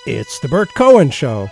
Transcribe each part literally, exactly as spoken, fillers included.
It's the Bert Cohen Show.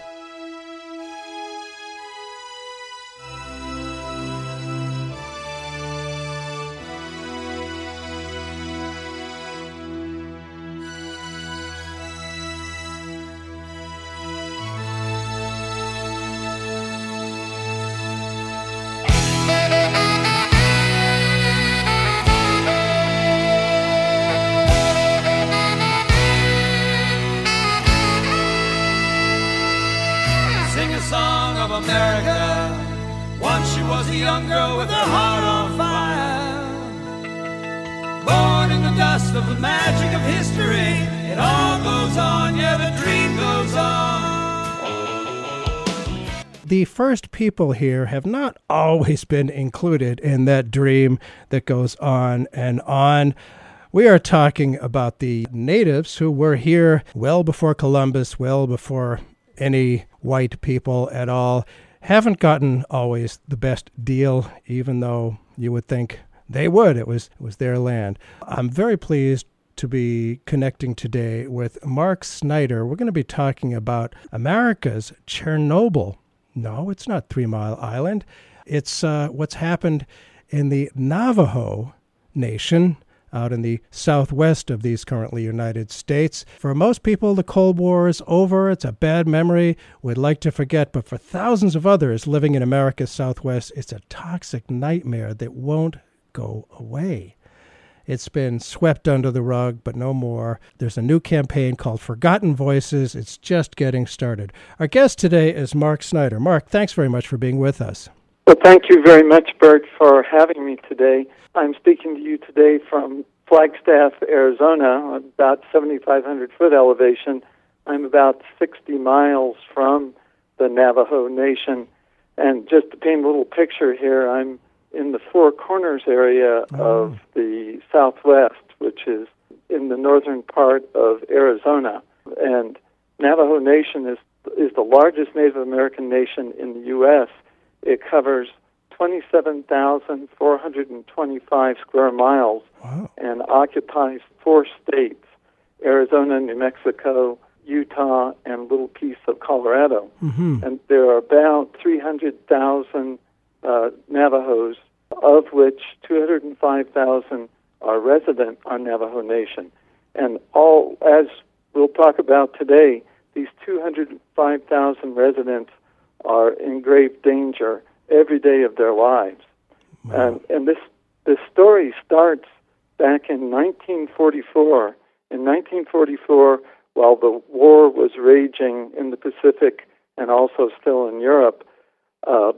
The first people here have not always been included in that dream that goes on and on. We are talking about the natives who were here well before Columbus, well before any white people at all. Haven't gotten always the best deal, even though you would think they would. It was, it was their land. I'm very pleased to be connecting today with Mark Snyder. We're going to be talking about America's Chernobyl. No, it's not Three Mile Island. It's uh, what's happened in the Navajo Nation out in the southwest of these currently United States. For most people, the Cold War is over. It's a bad memory we'd like to forget. But for thousands of others living in America's Southwest, it's a toxic nightmare that won't go away. It's been swept under the rug, but no more. There's a new campaign called Forgotten Voices. It's just getting started. Our guest today is Mark Snyder. Mark, thanks very much for being with us. Well, thank you very much, Bert, for having me today. I'm speaking to you today from Flagstaff, Arizona, about seventy-five hundred foot elevation. I'm about sixty miles from the Navajo Nation. And just to paint a little picture here, I'm in the Four Corners area oh. of the Southwest, which is in the northern part of Arizona. And Navajo Nation is is the largest Native American nation in the U S It covers twenty-seven thousand four hundred twenty-five square miles wow. and occupies four states, Arizona, New Mexico, Utah, and a little piece of Colorado. Mm-hmm. And there are about three hundred thousand Uh, Navajos, of which two hundred five thousand are resident on Navajo Nation. And all, as we'll talk about today, these two hundred five thousand residents are in grave danger every day of their lives. Wow. And, and this, this story starts back in nineteen forty-four. In nineteen forty-four, while the war was raging in the Pacific and also still in Europe, uh,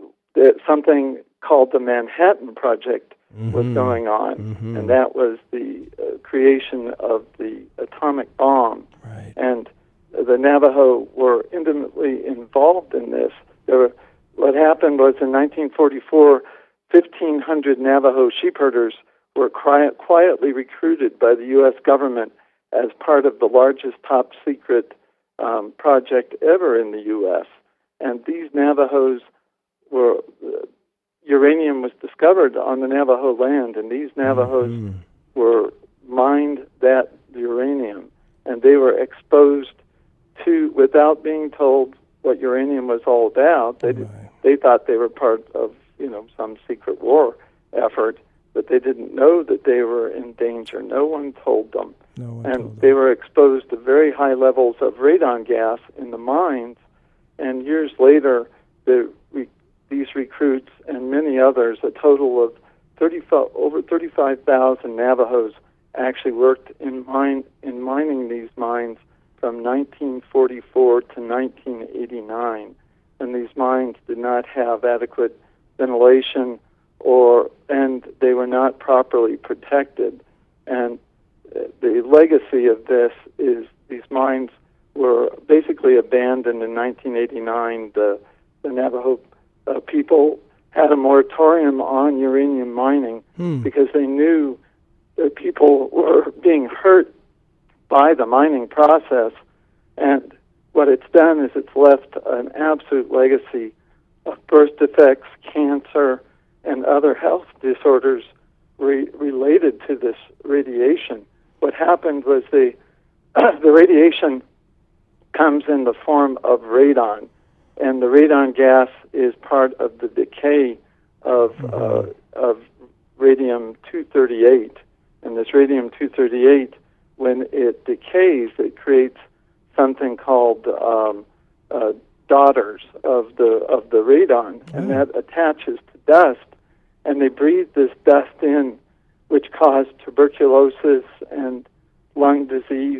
something called the Manhattan Project mm-hmm. was going on, mm-hmm. and that was the uh, creation of the atomic bomb. Right. And the Navajo were intimately involved in this. There were, what happened was in nineteen forty-four, fifteen hundred Navajo sheep herders were quiet, quietly recruited by the U S government as part of the largest top-secret um, project ever in the U S And these Navajos were uh, uranium was discovered on the Navajo land, and these Navajos mm-hmm. were mined that uranium, and they were exposed to, without being told what uranium was all about. They did, right. they thought they were part of, you know, some secret war effort, but they didn't know that they were in danger. No one told them, no one and told them. They were exposed to very high levels of radon gas in the mines. And years later, the these recruits and many others, a total of thirty-five, over thirty-five thousand Navajos, actually worked in mine in mining these mines from nineteen forty-four to nineteen eighty-nine. And these mines did not have adequate ventilation, or and they were not properly protected. And the legacy of this is these mines were basically abandoned in nineteen eighty-nine. The, the Navajo Uh, people had a moratorium on uranium mining hmm. because they knew that people were being hurt by the mining process. And what it's done is it's left an absolute legacy of birth defects, cancer, and other health disorders re- related to this radiation. What happened was the, the radiation comes in the form of radon. And the radon gas is part of the decay of mm-hmm. uh, of radium two thirty-eight. And this radium two thirty-eight, when it decays, it creates something called um, uh, daughters of the of the radon, mm. and that attaches to dust, and they breathe this dust in, which caused tuberculosis and lung disease,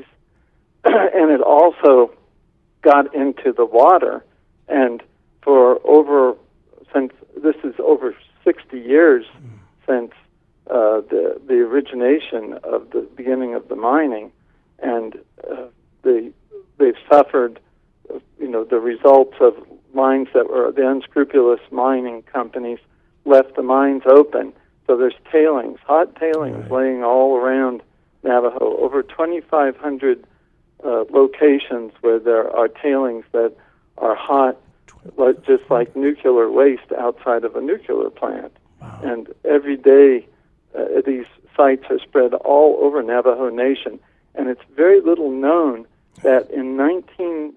and it also got into the water, and for over since this is over sixty years mm. since uh, the the origination of the beginning of the mining, and uh, the they've suffered, you know, the results of mines that were, the unscrupulous mining companies left the mines open. So there's tailings, hot tailings right. laying all around Navajo, over twenty-five hundred uh, locations where there are tailings that are hot, like, just like nuclear waste outside of a nuclear plant. Wow. And every day uh, these sites are spread all over Navajo Nation. And it's very little known that in nineteen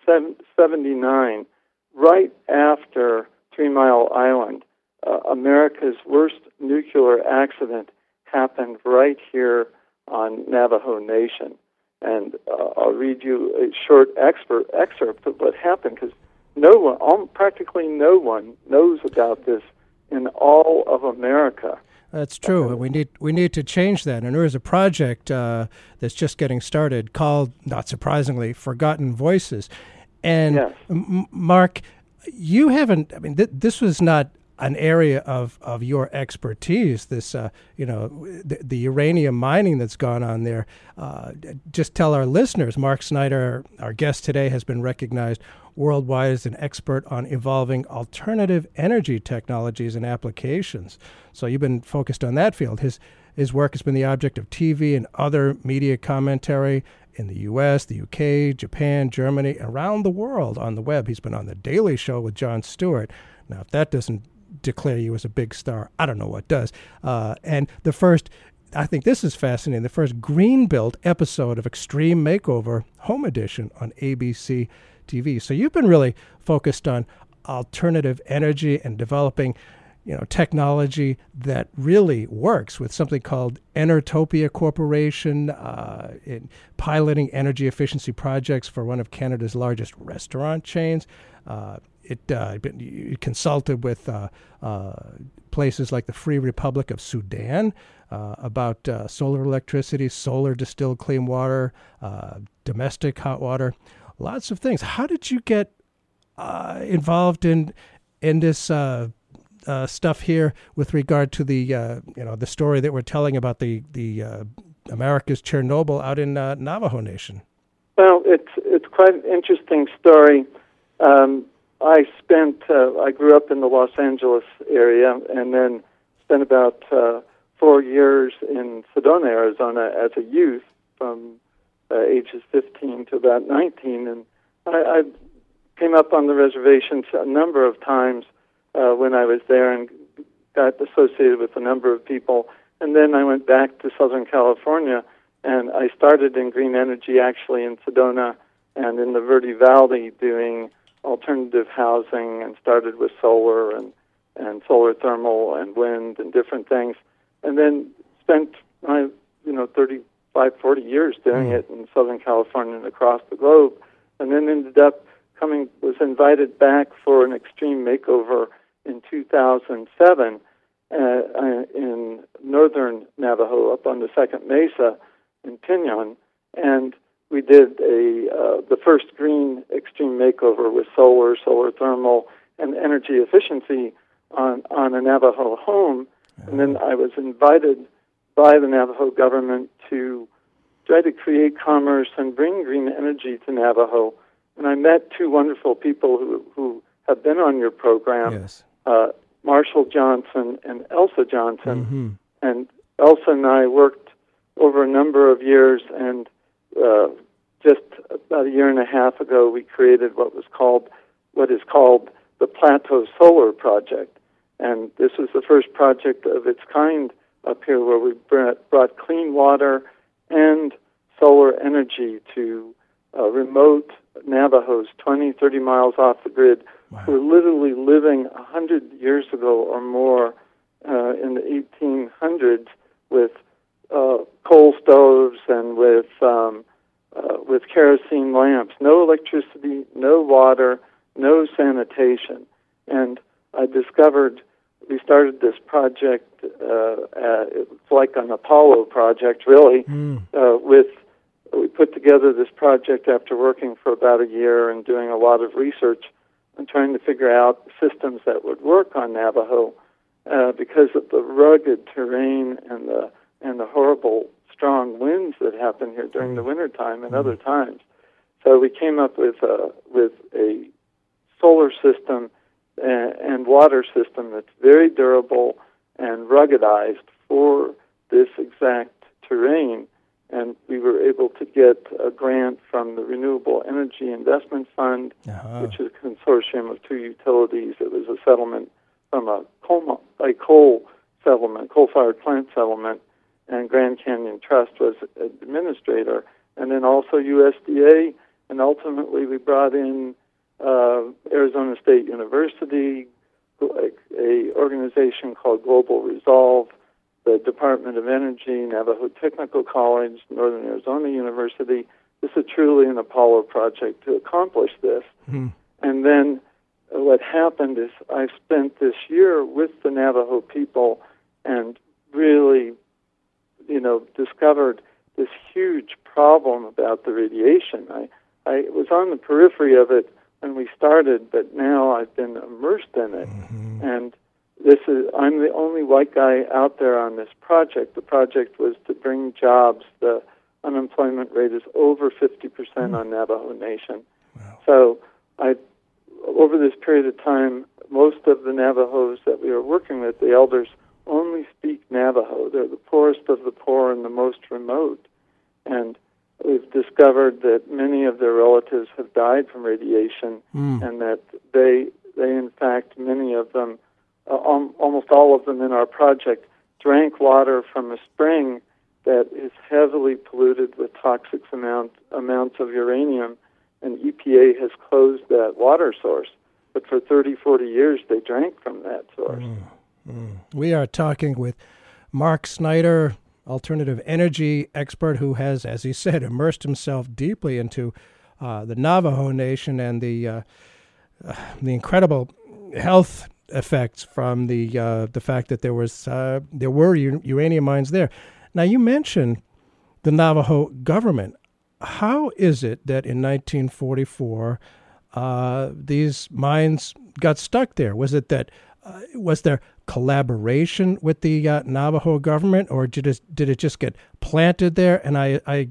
seventy-nine, right after Three Mile Island, uh, America's worst nuclear accident happened right here on Navajo Nation. And uh, I'll read you a short expert, excerpt of what happened, because no one, all, practically no one knows about this in all of America. That's true. We need we need to change that. And there is a project uh, that's just getting started called, not surprisingly, Forgotten Voices. And yes. M- Mark, you haven't. I mean, th- this was not an area of, of your expertise. This, uh, you know, the, the uranium mining that's gone on there. Uh, just tell our listeners, Mark Snyder, our guest today, has been recognized worldwide as an expert on evolving alternative energy technologies and applications. So you've been focused on that field. His his work has been the object of T V and other media commentary in the U S, the U K, Japan, Germany, around the world on the web. He's been on The Daily Show with Jon Stewart. Now, if that doesn't declare you as a big star, I don't know what does. Uh, and the first, I think this is fascinating, the first Greenbuilt episode of Extreme Makeover Home Edition on A B C T V. So you've been really focused on alternative energy and developing, you know, technology that really works with something called Enertopia Corporation, uh, in piloting energy efficiency projects for one of Canada's largest restaurant chains. Uh, it uh, you consulted with uh, uh, places like the Free Republic of Sudan uh, about uh, solar electricity, solar distilled clean water, uh, domestic hot water. Lots of things. How did you get uh, involved in in this uh, uh, stuff here with regard to the uh, you know the story that we're telling about the the uh, America's Chernobyl out in uh, Navajo Nation? Well, it's it's quite an interesting story. Um, I spent uh, I grew up in the Los Angeles area, and then spent about uh, four years in Sedona, Arizona, as a youth from Uh, ages fifteen to about nineteen, and I, I came up on the reservations a number of times uh, when I was there and got associated with a number of people. And then I went back to Southern California, and I started in green energy actually in Sedona and in the Verde Valley doing alternative housing, and started with solar and, and solar thermal and wind and different things, and then spent my, you know, thirty Five, forty years doing it in Southern California and across the globe, and then ended up coming, was invited back for an extreme makeover in two thousand seven uh, in northern Navajo up on the Second Mesa in Pinon, and we did a uh, the first green extreme makeover with solar, solar thermal, and energy efficiency on, on a Navajo home, and then I was invited by the Navajo government to try to create commerce and bring green energy to Navajo. And I met two wonderful people who, who have been on your program, yes. uh, Marshall Johnson and Elsa Johnson. Mm-hmm. And Elsa and I worked over a number of years, and uh, just about a year and a half ago, we created what was called, what is called the Plateau Solar Project. And this was the first project of its kind up here, where we brought clean water and solar energy to uh, remote Navajos, twenty, thirty miles off the grid, wow. who were literally living one hundred years ago or more uh, in the eighteen hundreds with uh, coal stoves and with um, uh, with kerosene lamps, no electricity, no water, no sanitation. And I discovered, we started this project, uh, uh, it's like an Apollo project, really, mm. uh, with, we put together this project after working for about a year and doing a lot of research and trying to figure out systems that would work on Navajo uh, because of the rugged terrain and the and the horrible strong winds that happen here during the wintertime and mm. other times. So we came up with a, with a solar system and water system that's very durable and ruggedized for this exact terrain. And we were able to get a grant from the Renewable Energy Investment Fund, uh-huh. which is a consortium of two utilities. It was a settlement from a coal, a coal settlement, coal-fired plant settlement, and Grand Canyon Trust was administrator. And then also U S D A, and ultimately we brought in Uh, Arizona State University, a, a organization called Global Resolve, the Department of Energy, Navajo Technical College, Northern Arizona University. This is truly an Apollo project to accomplish this. Mm-hmm. And then uh, what happened is I spent this year with the Navajo people and really, you know, discovered this huge problem about the radiation. I, I was on the periphery of it when we started, but now I've been immersed in it. Mm-hmm. And this is I'm the only white guy out there on this project. The project was to bring jobs. The unemployment rate is over fifty percent mm. on Navajo Nation. Wow. So I, over this period of time, most of the Navajos that we are working with, the elders, only speak Navajo. They're the poorest of the poor and the most remote. And we've discovered that many of their relatives have died from radiation, mm. and that they, they in fact, many of them, uh, al- almost all of them in our project, drank water from a spring that is heavily polluted with toxic amount, amounts of uranium, and E P A has closed that water source. But for thirty, forty years, they drank from that source. Mm. Mm. We are talking with Mark Snyder, alternative energy expert who has, as he said, immersed himself deeply into uh, the Navajo Nation and the uh, uh, the incredible health effects from the uh, the fact that there was uh, there were u- uranium mines there. Now, you mentioned the Navajo government. How is it that in nineteen forty-four uh, these mines got stuck there? Was it that uh, was there collaboration with the uh, Navajo government, or did it did it just get planted there? And I, I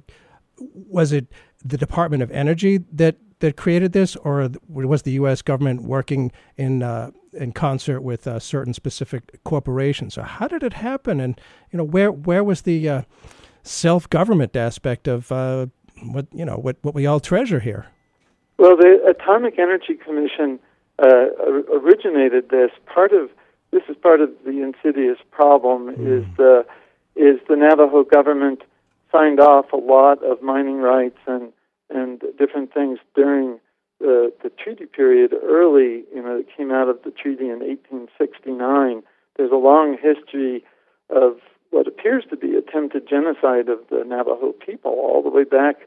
was it the Department of Energy that, that created this, or was the U S government working in uh, in concert with uh, certain specific corporations? So how did it happen? And you know, where where was the uh, self government aspect of uh, what you know what, what we all treasure here? Well, the Atomic Energy Commission uh, originated this. Part of This is part of the insidious problem, mm. is the is the Navajo government signed off a lot of mining rights and, and different things during the, the treaty period early. You know, it came out of the treaty in eighteen sixty-nine. There's a long history of what appears to be attempted genocide of the Navajo people, all the way back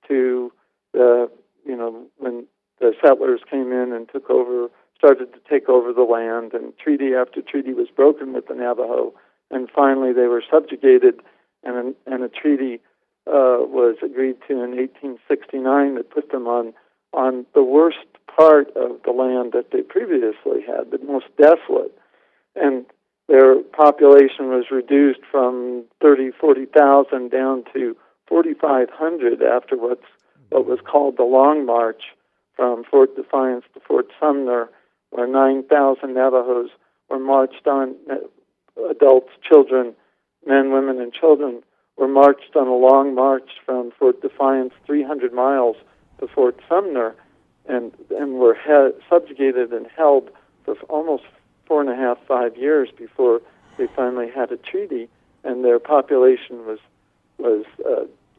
to the, you know, when the settlers came in and took over started to take over the land, and treaty after treaty was broken with the Navajo, and finally they were subjugated, and a, and a treaty uh, was agreed to in eighteen sixty-nine that put them on on the worst part of the land that they previously had, the most desolate, and their population was reduced from thirty, forty thousand down to forty-five hundred after what's what was called the Long March from Fort Defiance to Fort Sumner, where nine thousand Navajos were marched on, adults, children, men, women, and children were marched on a long march from Fort Defiance, three hundred miles to Fort Sumner, and, and were he- subjugated and held for almost four and a half, five years before they finally had a treaty, and their population was was uh,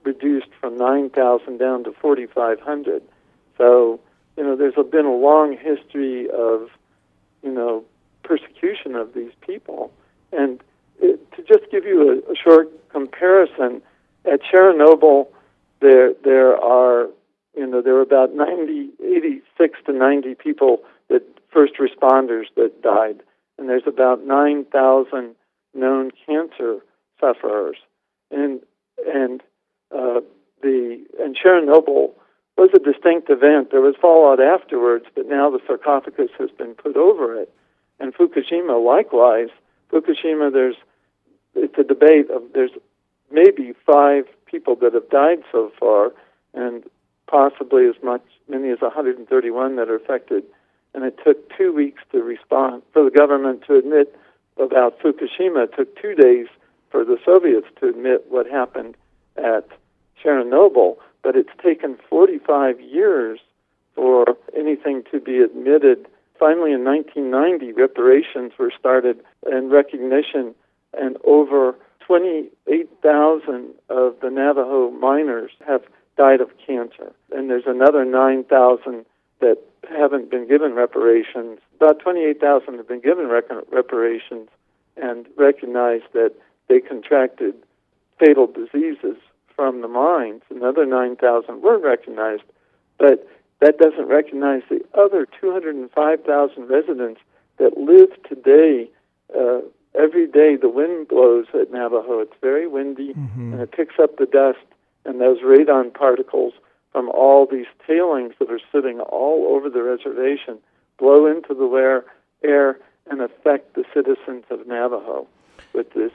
reduced from nine thousand down to forty-five hundred. So, you know, there's been a long history of, you know, persecution of these people. And it, to just give you a, a short comparison, at Chernobyl, there there are, you know, there were about ninety, eighty-six to ninety people, that first responders that died. And there's about nine thousand known cancer sufferers. And and uh, the and Chernobyl was a distinct event. There was fallout afterwards, but now the sarcophagus has been put over it. And Fukushima, likewise. Fukushima, there's it's a debate of there's maybe five people that have died so far, and possibly as much many as one hundred thirty-one that are affected. And it took two weeks to respond for the government to admit about Fukushima. It took two days for the Soviets to admit what happened at Chernobyl, but it's taken forty-five years for anything to be admitted. Finally, in nineteen ninety, reparations were started and recognition, and over twenty-eight thousand of the Navajo miners have died of cancer. And there's another nine thousand that haven't been given reparations. About twenty-eight thousand have been given rec- reparations and recognized that they contracted fatal diseases from the mines. Another nine thousand weren't recognized, but that doesn't recognize the other two hundred five thousand residents that live today. Uh, every day the wind blows at Navajo. It's very windy, mm-hmm. and it picks up the dust and those radon particles from all these tailings that are sitting all over the reservation, blow into the air and affect the citizens of Navajo with this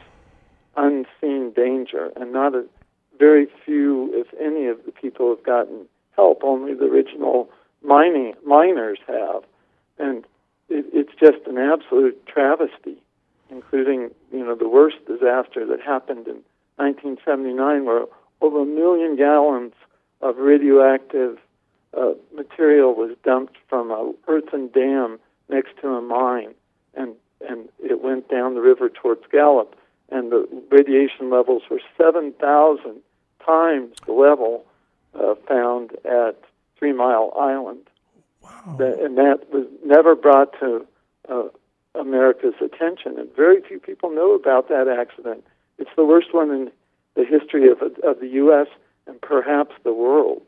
unseen danger. And not a very few, if any, of the people have gotten help. Only the original mining miners have. And it, it's just an absolute travesty, including, you know, the worst disaster that happened in nineteen seventy-nine, where over a million gallons of radioactive uh, material was dumped from an earthen dam next to a mine, and and it went down the river towards Gallup, and the radiation levels were seven thousand times the level uh, found at Three Mile Island. Wow. The, and that was never brought to uh, America's attention, and very few people know about that accident. It's the worst one in the history of of the U S and perhaps the world.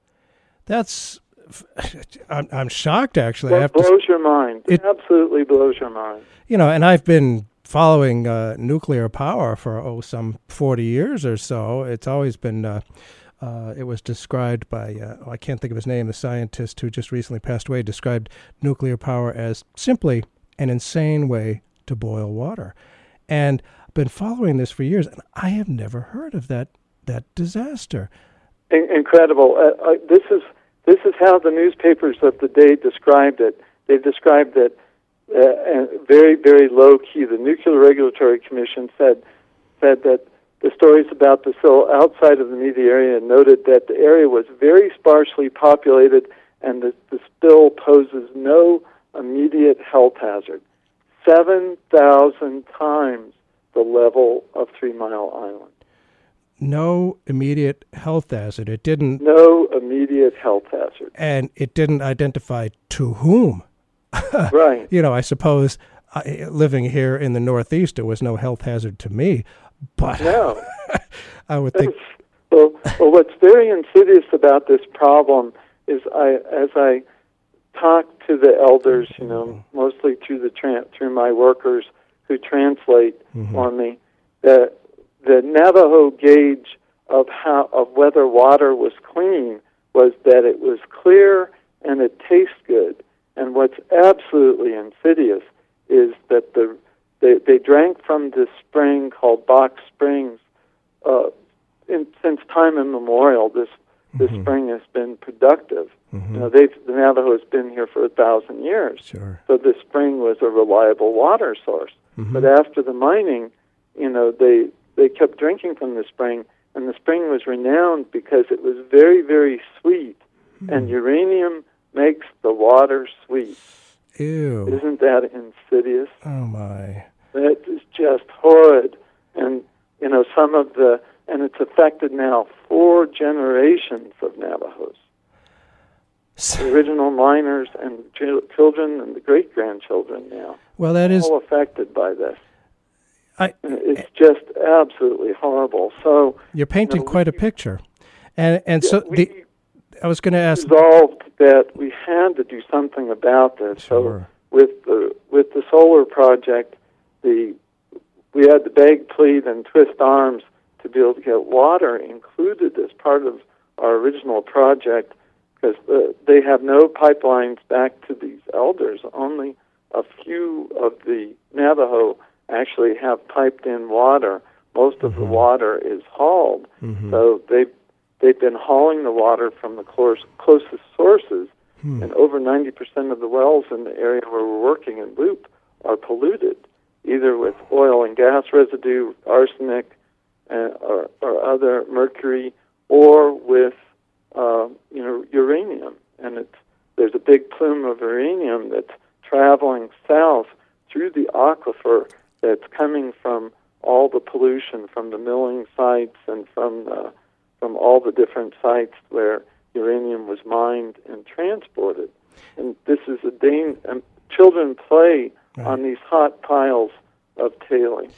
That's, I'm, I'm shocked, actually. That I have blows to, your mind. It absolutely blows your mind. You know, and I've been following uh, nuclear power for, oh, some forty years or so. It's always been, uh, uh, it was described by, uh, oh, I can't think of his name, the scientist who just recently passed away, described nuclear power as simply an insane way to boil water. And I've been following this for years, and I have never heard of that that disaster. In- incredible. Uh, uh, this is this is how the newspapers of the day described it. They described it uh, very, very low key. The Nuclear Regulatory Commission said said that the stories about the spill outside of the media area noted that the area was very sparsely populated and that the spill poses no immediate health hazard. Seven thousand times the level of Three Mile Island. No immediate health hazard. It didn't... No immediate health hazard. And it didn't identify to whom. Right. You know, I suppose I, living here in the Northeast, there was no health hazard to me. But no. I would think... Well, well, what's very insidious about this problem is I, as I talk to the elders, you know, mostly through the tra- through my workers who translate mm-hmm. for me, that the Navajo gauge of how of whether water was clean was that it was clear and it tastes good. And what's absolutely insidious is that the they, they drank from this spring called Box Springs. Uh, in, since time immemorial, this this mm-hmm. spring has been productive. Mm-hmm. You know, they've, the Navajo has been here for a thousand years. Sure. So this spring was a reliable water source. Mm-hmm. But after the mining, you know, they they kept drinking from the spring, and the spring was renowned because it was very, very sweet, mm. and uranium makes the water sweet. Ew. Isn't that insidious? Oh, my. That is just horrid. And, you know, some of the and it's affected now four generations of Navajos. The original miners and ch- children and the great-grandchildren now. Well, that is all affected by this. I, it's just absolutely horrible. So you're painting you know, quite we, a picture, and and yeah, so we the I was going to ask. Resolved that we had to do something about this. Sure. So with the with the solar project, the we had to beg, plead, and twist arms to be able to get water included as part of our original project, because the, they have no pipelines back to these elders. Only a few of the Navajo actually have piped-in water. Most of mm-hmm. the water is hauled. Mm-hmm. So they've, they've been hauling the water from the close, closest sources, hmm. and over ninety percent of the wells in the area where we're working in Loop are polluted, either with oil and gas residue, arsenic, uh, or, or other mercury, or with uh, you know uranium. And it's, there's a big plume of uranium that's traveling south through the aquifer that's coming from all the pollution from the milling sites and from uh, from all the different sites where uranium was mined and transported. And this is a danger. Um, children play right. on these hot piles of tailings.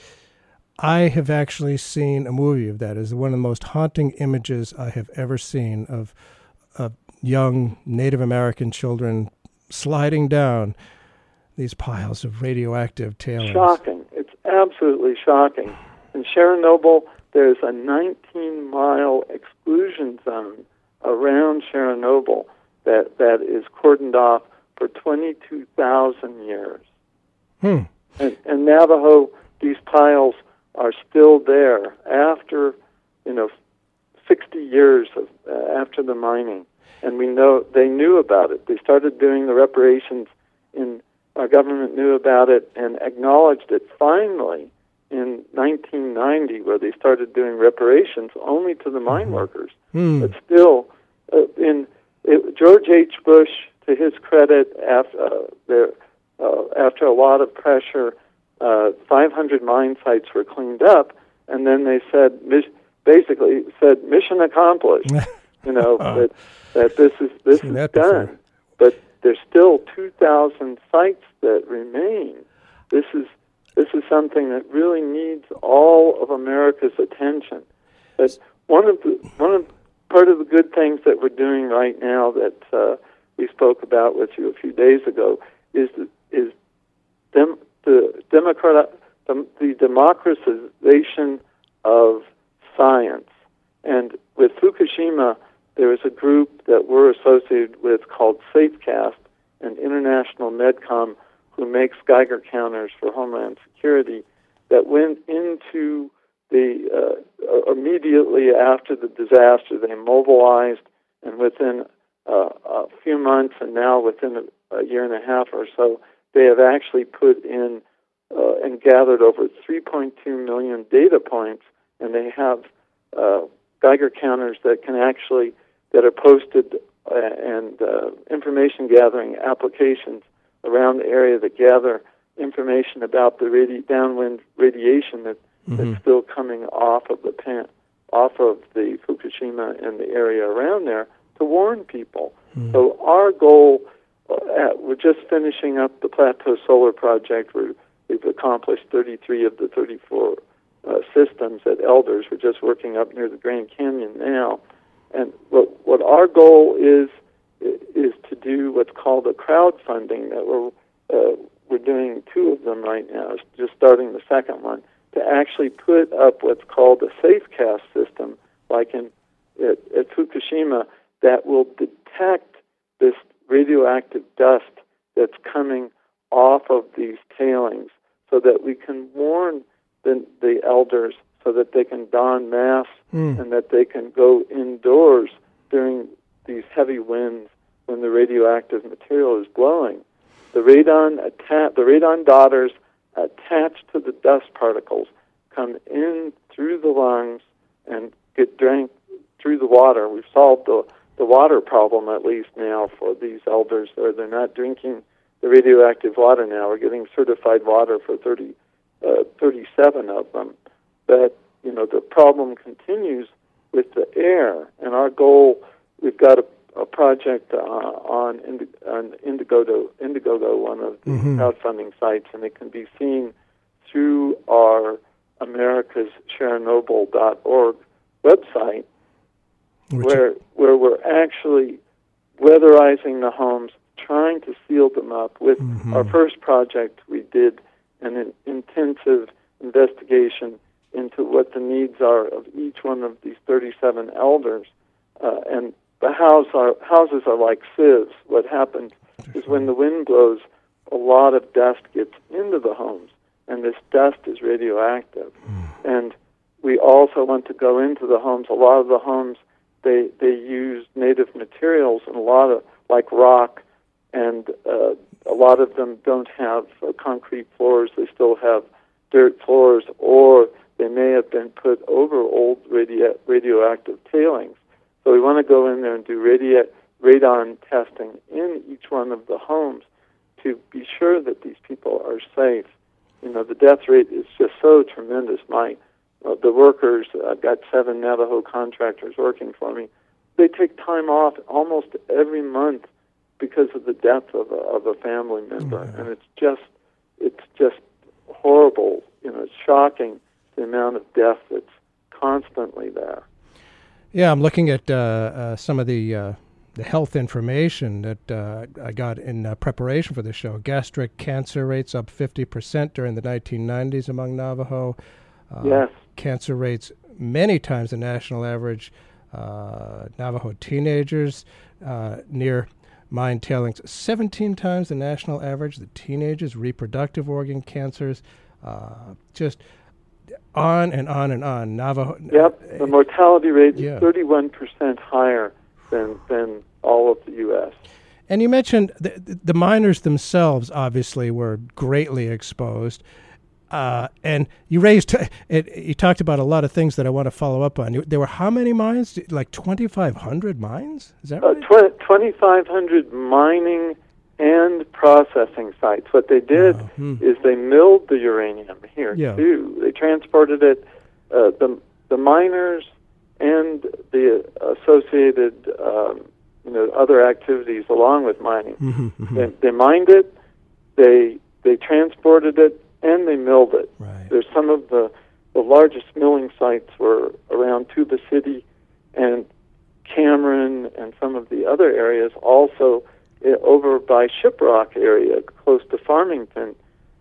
I have actually seen a movie of that. It's one of the most haunting images I have ever seen of, of young Native American children sliding down these piles of radioactive tailings. Shocking. It's absolutely shocking. In Chernobyl, there's a nineteen-mile exclusion zone around Chernobyl that, that is cordoned off for twenty-two thousand years. Hmm. And, and Navajo, these piles are still there after, you know, sixty years of, uh, after the mining. And we know they knew about it. They started doing the reparations in our government knew about it and acknowledged it finally in nineteen ninety, where they started doing reparations only to the mine mm-hmm. workers. Mm. But still, uh, in it, George H. Bush, to his credit, after uh, there, uh, after a lot of pressure, uh, five hundred mine sites were cleaned up, and then they said, basically said, mission accomplished. you know that that this is this Seen is that done, before. but there's still two thousand sites that remain. This is this is something that really needs all of America's attention. But one of the one of part of the good things that we're doing right now that uh, we spoke about with you a few days ago is the, is dem, the democrat the, the democratization of science. And with Fukushima, there is a group that we're associated with called SafeCast, an international medcom who makes Geiger counters for Homeland Security, that went into the, uh, immediately after the disaster, they mobilized, and within uh, a few months, and now within a, a year and a half or so, they have actually put in uh, and gathered over three point two million data points, and they have uh, Geiger counters that can actually that are posted uh, and uh, information gathering applications around the area that gather information about the radi- downwind radiation that, mm-hmm. that's still coming off of the pan- off of the Fukushima and the area around there to warn people. Mm-hmm. So our goal, uh, at, we're just finishing up the Plateau Solar Project. We're, we've accomplished thirty-three of the thirty-four uh, systems at Elders. We're just working up near the Grand Canyon now. And what what our goal is is to do what's called a crowdfunding. That we're uh, we're doing two of them right now. Just starting the second one to actually put up what's called a SafeCast system, like in at, at Fukushima, that will detect this radioactive dust that's coming off of these tailings, so that we can warn the the elders, so that they can don masks mm. and that they can go indoors during these heavy winds when the radioactive material is blowing. The radon atta- the radon daughters attached to the dust particles come in through the lungs and get drank through the water. We've solved the, the water problem at least now for these elders, or they're not drinking the radioactive water now. We're getting certified water for thirty, uh, thirty-seven of them. But you know, the problem continues with the air. And our goal, we've got a, a project uh, on, Indi- on Indiegogo, Indiegogo, one of the mm-hmm. crowdfunding sites, and it can be seen through our Americas Chernobyl dot org website, Which where where we're actually weatherizing the homes, trying to seal them up. With mm-hmm. our first project, we did an, an intensive investigation into what the needs are of each one of these thirty-seven elders. Uh, and the house are, houses are like sieves. What happens is when the wind blows, a lot of dust gets into the homes, and this dust is radioactive. Mm. And we also want to go into the homes. A lot of the homes, they they use native materials, and a lot of, like rock, and uh, a lot of them don't have uh, concrete floors. They still have dirt floors, or they may have been put over old radio, radioactive tailings. So we want to go in there and do radio, radon testing in each one of the homes to be sure that these people are safe. You know, the death rate is just so tremendous. My uh, the workers, I've got seven Navajo contractors working for me. They take time off almost every month because of the death of a, of a family member, Mm-hmm. and it's just it's just horrible. You know, it's shocking the amount of death that's constantly there. Yeah, I'm looking at uh, uh, some of the uh, the health information that uh, I got in uh, preparation for the show. Gastric cancer rates up fifty percent during the nineteen nineties among Navajo. Uh, yes. Cancer rates many times the national average. Uh, Navajo teenagers uh, near mine tailings, seventeen times the national average. The teenagers, reproductive organ cancers, uh, just on and on and on. Navajo. Yep, the mortality rate is yeah. thirty-one percent higher than than all of the U S. And you mentioned the, the miners themselves obviously were greatly exposed. Uh, and you raised, it, you talked about a lot of things that I want to follow up on. You, there were how many mines? Like twenty-five hundred mines? Is that Uh, right? tw- twenty-five hundred mining and processing sites. What they did Oh, hmm. is they milled the uranium here, Yeah. too. They transported it. Uh, the, the miners and the associated um, you know, other activities along with mining. Mm-hmm, mm-hmm. They, they mined it, they they transported it, and they milled it. Right. There's some of the, the largest milling sites were around Tuba City and Cameron and some of the other areas, also uh, over by Shiprock area, close to Farmington.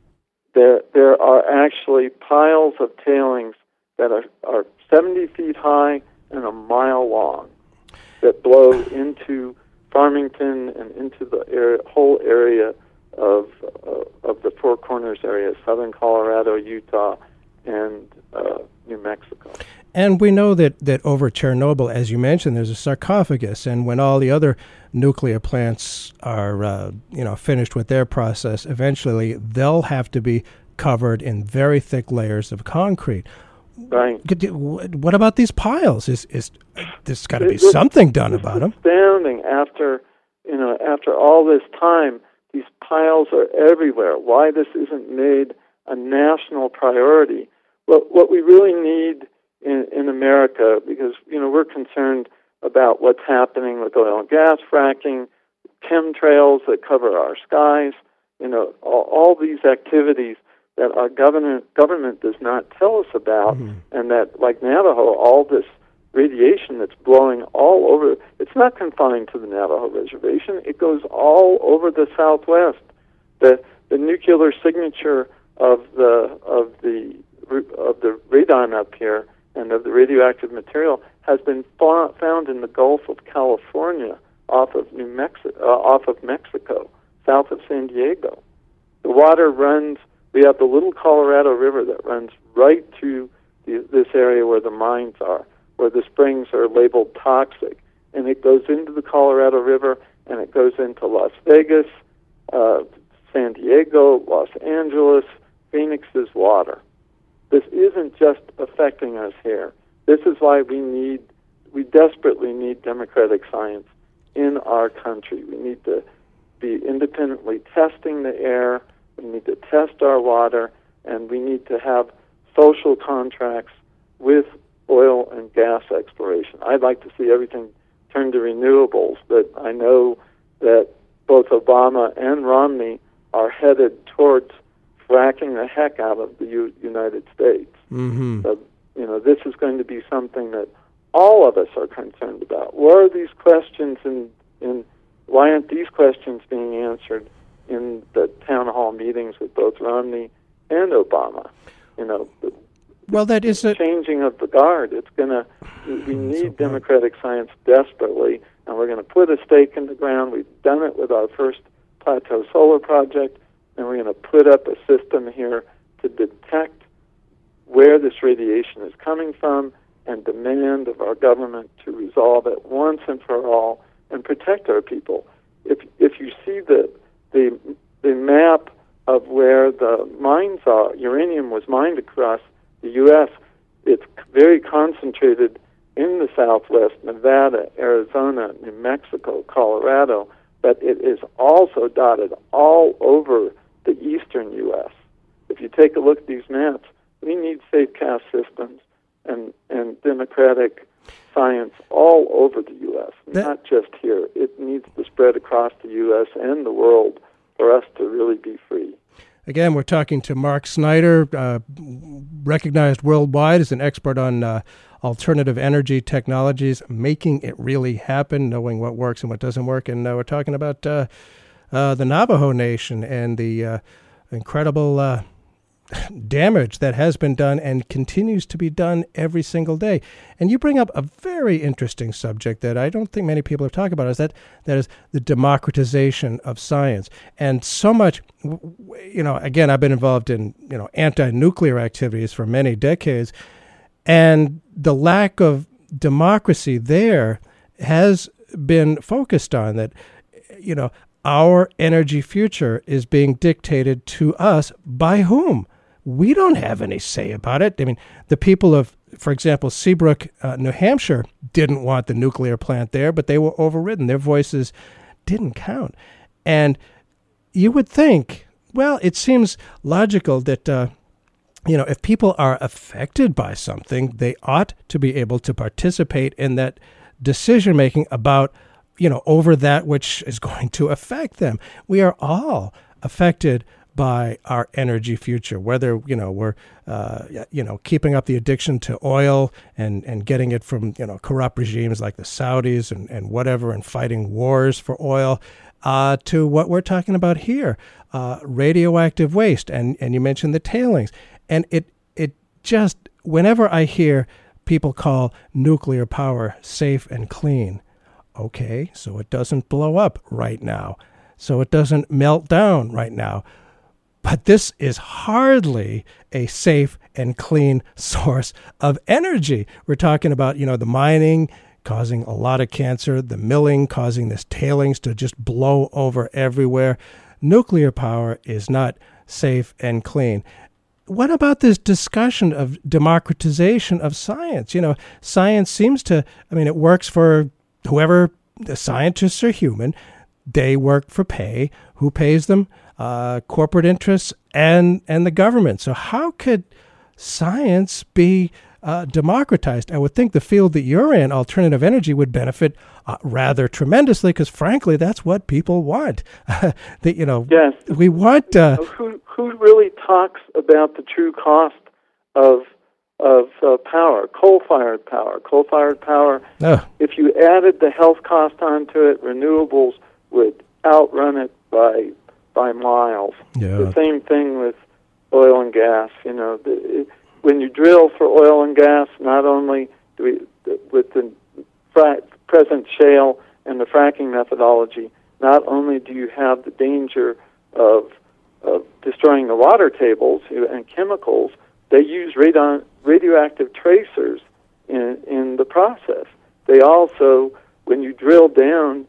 There, there are actually piles of tailings that are, are seventy feet high and a mile long that blow into Farmington and into the area, whole area of uh, of the Four Corners area, southern Colorado, Utah, and uh, New Mexico. And we know that, that over Chernobyl, as you mentioned, there's a sarcophagus, and when all the other nuclear plants are uh, you know finished with their process, eventually they'll have to be covered in very thick layers of concrete. Right. What about these piles? Is is there's got to be It- it- something done It's about them? astounding. After you know, after all this time, these piles are everywhere. Why this isn't made a national priority? Well, what we really need in, in America, because you know we're concerned about what's happening with oil and gas fracking, chemtrails that cover our skies, you know, all, all these activities that our government government does not tell us about, Mm-hmm. and that, like Navajo, all this radiation that's blowing all over. It's not confined to the Navajo reservation. It goes all over the Southwest. The the nuclear signature of the of the of the radon up here and of the radioactive material has been fa- found in the Gulf of California, off of New Mexico, uh, off of Mexico, south of San Diego. The water runs. We have the Little Colorado River that runs right through the, this area where the mines are, where the springs are labeled toxic, and it goes into the Colorado River, and it goes into Las Vegas, uh, San Diego, Los Angeles, Phoenix's water. This isn't just affecting us here. This is why we need, we desperately need democratic science in our country. We need to be independently testing the air, we need to test our water, and we need to have social contracts with oil and gas exploration. I'd like to see everything turn to renewables, but I know that both Obama and Romney are headed towards fracking the heck out of the U- United States. Mm-hmm. So, you know, this is going to be something that all of us are concerned about. What are these questions, and in, in, why aren't these questions being answered in the town hall meetings with both Romney and Obama? You know, the, well, that is a changing of the guard. It's going to, we need democratic science desperately, and we're going to put a stake in the ground. We've done it with our first Plateau Solar Project, and we're going to put up a system here to detect where this radiation is coming from and demand of our government to resolve it once and for all and protect our people. If if you see the the the map of where the mines are, uranium was mined across the U S, it's very concentrated in the Southwest, Nevada, Arizona, New Mexico, Colorado, but it is also dotted all over the eastern U S. If you take a look at these maps, we need safe cast systems and, and democratic science all over the U S, that, not just here. It needs to spread across the U S and the world for us to really be free. Again, we're talking to Mark Snyder, uh, recognized worldwide as an expert on uh, alternative energy technologies, making it really happen, knowing what works and what doesn't work. And uh, we're talking about uh, uh, the Navajo Nation and the uh, incredible uh, damage that has been done and continues to be done every single day. And you bring up a very interesting subject that I don't think many people have talked about, is that that is the democratization of science. And so much, you know, again, I've been involved in, you know, anti-nuclear activities for many decades, and the lack of democracy there has been focused on that, you know, our energy future is being dictated to us by whom? We don't have any say about it. I mean, the people of, for example, Seabrook, uh, New Hampshire, didn't want the nuclear plant there, but they were overridden. Their voices didn't count. And you would think, well, it seems logical that, uh, you know, if people are affected by something, they ought to be able to participate in that decision-making about, you know, over that which is going to affect them. We are all affected by our energy future, whether, you know, we're, uh, you know, keeping up the addiction to oil and, and getting it from, you know, corrupt regimes like the Saudis and, and whatever, and fighting wars for oil, uh, to what we're talking about here, uh, radioactive waste. And, and you mentioned the tailings. And it, it just, whenever I hear people call nuclear power safe and clean, okay, so it doesn't blow up right now, so it doesn't melt down right now. But this is hardly a safe and clean source of energy. We're talking about, you know, the mining causing a lot of cancer, the milling causing this tailings to just blow over everywhere. Nuclear power is not safe and clean. What about this discussion of democratization of science? You know, science seems to, I mean, it works for whoever, the scientists are human. They work for pay. Who pays them? Uh, corporate interests and, and the government. So how could science be uh, democratized? I would think the field that you're in, alternative energy, would benefit uh, rather tremendously, because frankly, that's what people want. that, you know, yes. we want... Uh, who, who really talks about the true cost of of uh, power, coal-fired power? Coal-fired power, uh, if you added the health cost onto it, renewables would outrun it by by miles. Yeah. The same thing with oil and gas. You know, the, it, when you drill for oil and gas, not only do we, the, with the fra- present shale and the fracking methodology, not only do you have the danger of, of destroying the water tables and chemicals, they use radon, radioactive tracers in, in the process. They also, when you drill down,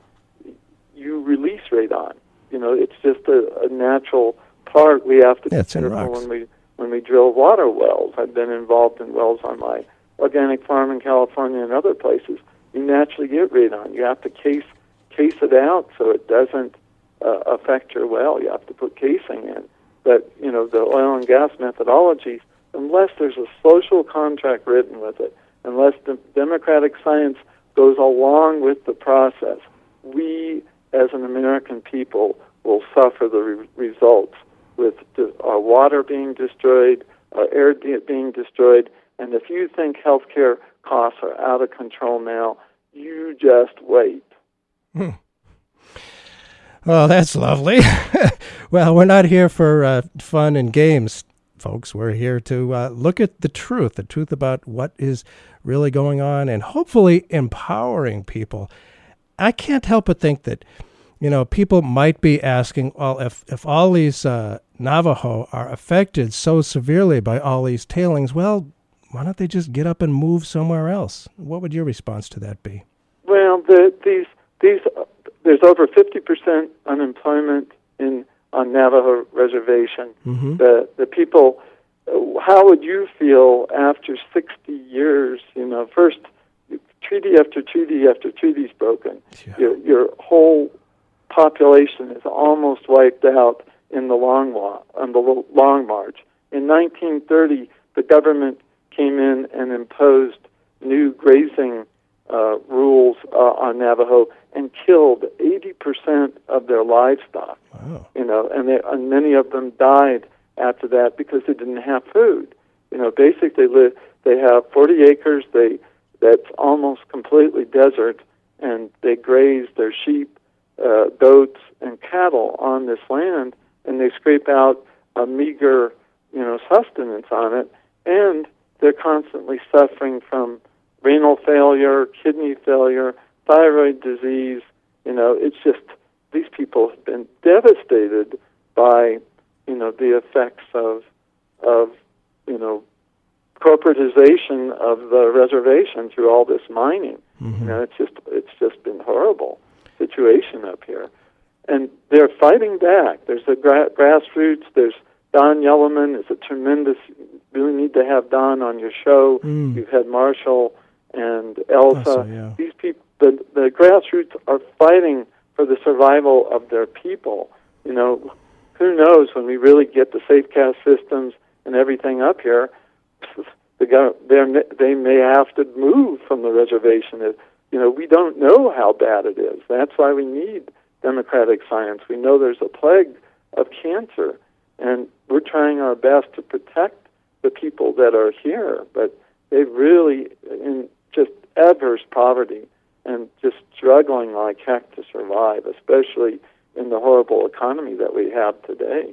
you release radon. You know, it's just a, a natural part we have to yeah, consider when we when we drill water wells. I've been involved in wells on my organic farm in California and other places. You naturally get radon. You have to case case it out so it doesn't uh, affect your well. You have to put casing in. But, you know, the oil and gas methodologies unless there's a social contract written with it, unless the democratic science goes along with the process, we as an American people will suffer the re- results with the, our water being destroyed, our air de- being destroyed. And if you think healthcare costs are out of control now, you just wait. Hmm. Well, that's lovely. Well, we're not here for uh, fun and games, folks. We're here to uh, look at the truth, the truth about what is really going on, and hopefully empowering people. I can't help but think that, you know, people might be asking, well, if, if all these uh, Navajo are affected so severely by all these tailings, well, why don't they just get up and move somewhere else? What would your response to that be? Well, the, these these uh, there's over fifty percent unemployment in on Navajo reservation. Mm-hmm. The the people, uh, how would you feel after sixty years? You know, first treaty after treaty after treaty is broken. Yeah. Your your whole population is almost wiped out in the long wa- on the Long March. In nineteen thirty, the government came in and imposed new grazing uh, rules uh, on Navajo and killed eighty percent of their livestock. Wow. You know, and, they, and many of them died after that because they didn't have food. You know, basically they, they have forty acres. They that's almost completely desert, and they graze their sheep, uh, goats, and cattle on this land, and they scrape out a meager, you know, sustenance on it, and they're constantly suffering from renal failure, kidney failure, thyroid disease. You know, it's just, these people have been devastated by, you know, the effects of, of, you know, corporatization of the reservation through all this mining. Mm-hmm. You know, it's just, it's just been horrible situation up here. And they're fighting back. There's the gra- grassroots, there's Don Yellowman is a tremendous, really need to have Don on your show. Mm. You've had Marshall and Elsa. Also, yeah. These people, the, the grassroots are fighting for the survival of their people. You know, who knows when we really get the safe cast systems and everything up here, the, they may have to move from the reservation. It, you know, we don't know how bad it is. That's why we need democratic science. We know there's a plague of cancer, and we're trying our best to protect the people that are here, but they really in just adverse poverty and just struggling like heck to survive, especially in the horrible economy that we have today.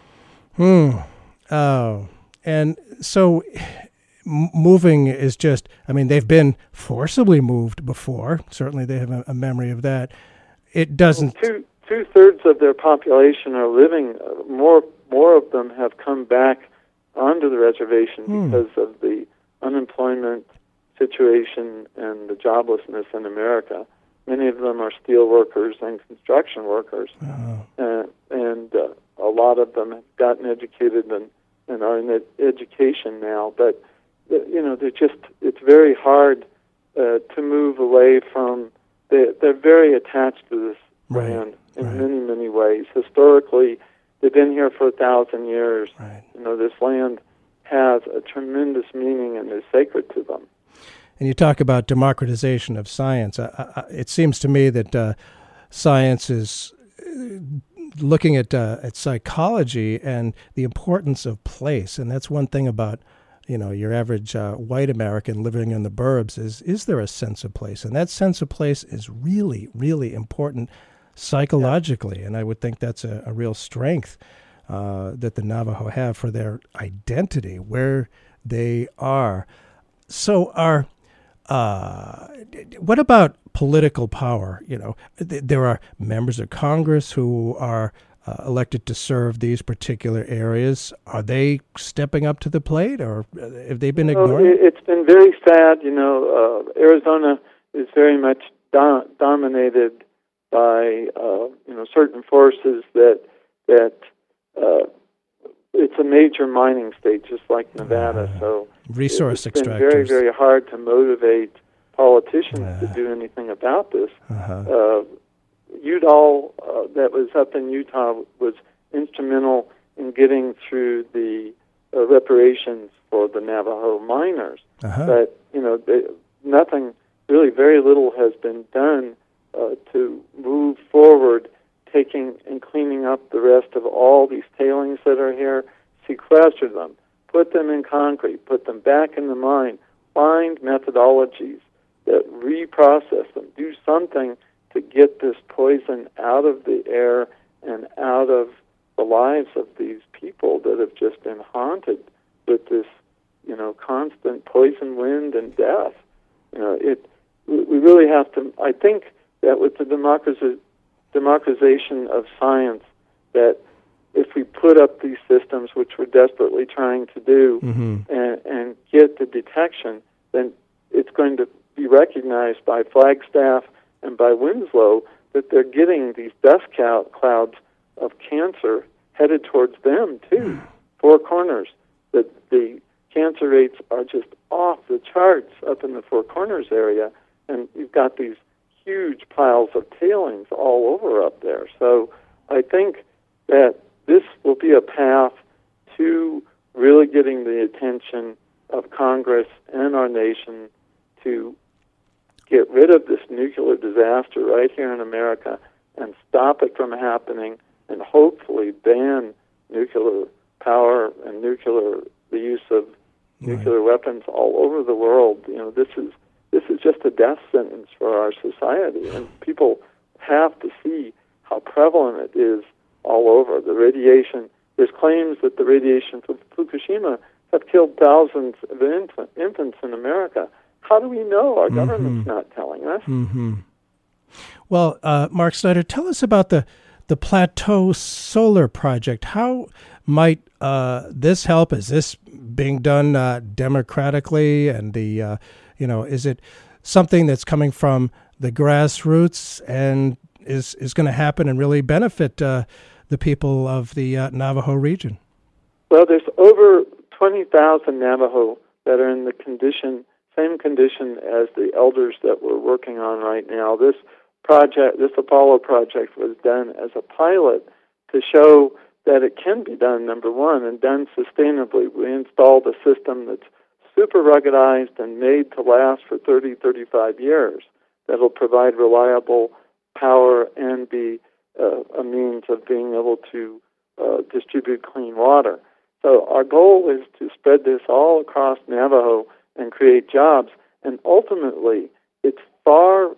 Hmm. Oh, and so m- moving is just, I mean, they've been forcibly moved before. Certainly they have a, a memory of that. It doesn't... Well, two, two-thirds of their population are living, uh, more more of them have come back onto the reservation hmm. because of the unemployment situation and the joblessness in America. Many of them are steel workers and construction workers, Oh. uh, and uh, a lot of them have gotten educated and, and are in ed- education now. But, uh, you know, they're just, it's very hard uh, to move away from, they, they're very attached to this Right, land in right. many, many ways. Historically, they've been here for a thousand years. Right. You know, this land has a tremendous meaning and is sacred to them. And you talk about democratization of science. I, I, it seems to me that uh, science is uh, looking at uh, at psychology and the importance of place. And that's one thing about, you know, your average uh, white American living in the burbs is, is there a sense of place? And that sense of place is really, really important psychologically. And I would think that's a, a real strength uh, that the Navajo have for their identity, where they are. So are... Uh, what about political power? You know, th- there are members of Congress who are uh, elected to serve these particular areas. Are they stepping up to the plate, or have they been ignored? Well, it's been very sad. You know, uh, Arizona is very much do- dominated by uh, you know certain forces that that uh, it's a major mining state, just like Nevada. Uh, so resource it's extractors. been very, very hard to motivate politicians uh, to do anything about this. Uh-huh. Uh, Udall, uh, that was up in Utah, was instrumental in getting through the uh, reparations for the Navajo miners. Uh-huh. But, you know, they, nothing, really very little has been done uh, to move forward, taking and cleaning up the rest of all these tailings that are here, sequester them, put them in concrete, put them back in the mine, find methodologies that reprocess them, do something to get this poison out of the air and out of the lives of these people that have just been haunted with this, you know, constant poison wind and death. You know, it. We really have to. I think that with the democratiz- democratization of science, that if we put up these systems, which we're desperately trying to do, mm-hmm. and, and get the detection, then it's going to be recognized by Flagstaff and by Winslow that they're getting these dust clouds of cancer headed towards them, too. Four Corners. That the cancer rates are just off the charts up in the Four Corners area, and you've got these huge piles of tailings all over up there. So I think that this will be a path to really getting the attention of Congress and our nation to get rid of this nuclear disaster right here in America and stop it from happening, and hopefully ban nuclear power and nuclear the use of right. nuclear weapons all over the world. You know, this is this is just a death sentence for our society, and people have to see how prevalent it is all over. The radiation, there's claims that the radiation from Fukushima have killed thousands of infant, infants in America. How do we know? Our mm-hmm. government's not telling us. Mm-hmm. Well, uh, Mark Snyder, tell us about the, the Plateau Solar Project. How might uh, this help? Is this being done uh, democratically? And the, uh, you know, is it something that's coming from the grassroots and is, is going to happen and really benefit uh, the people of the uh, Navajo region? Well, there's over twenty thousand Navajo that are in the condition, same condition as the elders that we're working on right now. This project, this Apollo project, was done as a pilot to show that it can be done, number one, and done sustainably. We installed a system that's super ruggedized and made to last for thirty, thirty-five years that will provide reliable power and be uh, a means of being able to uh, distribute clean water. So our goal is to spread this all across Navajo and create jobs. And ultimately, it's far,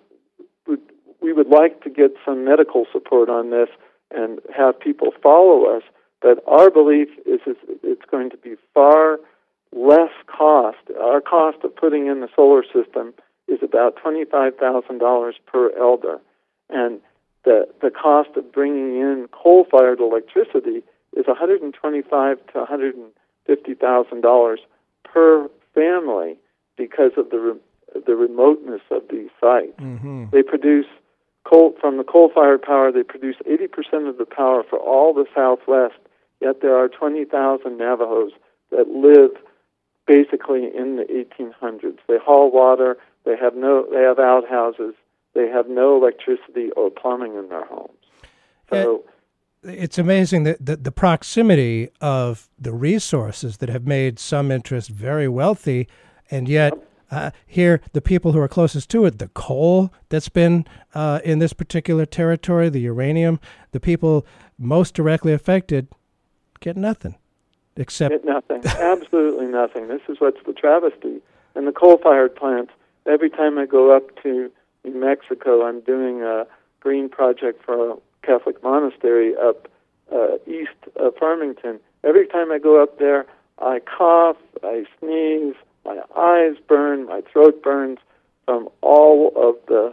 we would like to get some medical support on this and have people follow us. But our belief is it's going to be far less cost. Our cost of putting in the solar system is about twenty-five thousand dollars per elder. And the the cost of bringing in coal-fired electricity is one hundred twenty-five thousand to one hundred fifty thousand dollars per family because of the re- the remoteness of these sites. Mm-hmm. They produce coal from the coal-fired power. They produce eighty percent of the power for all the Southwest. Yet there are twenty thousand Navajos that live basically in the eighteen hundreds. They haul water. They have no. They have outhouses. They have no electricity or plumbing in their homes. So. It's amazing that the, the proximity of the resources that have made some interests very wealthy, and yet uh, here the people who are closest to it, the coal that's been uh, in this particular territory, the uranium, the people most directly affected get nothing. Except get nothing, absolutely nothing. This is what's the travesty. And the coal-fired plants, every time I go up to New Mexico, I'm doing a green project for a Catholic monastery up uh, east of Farmington. Every time I go up there, I cough, I sneeze, my eyes burn, my throat burns from all of the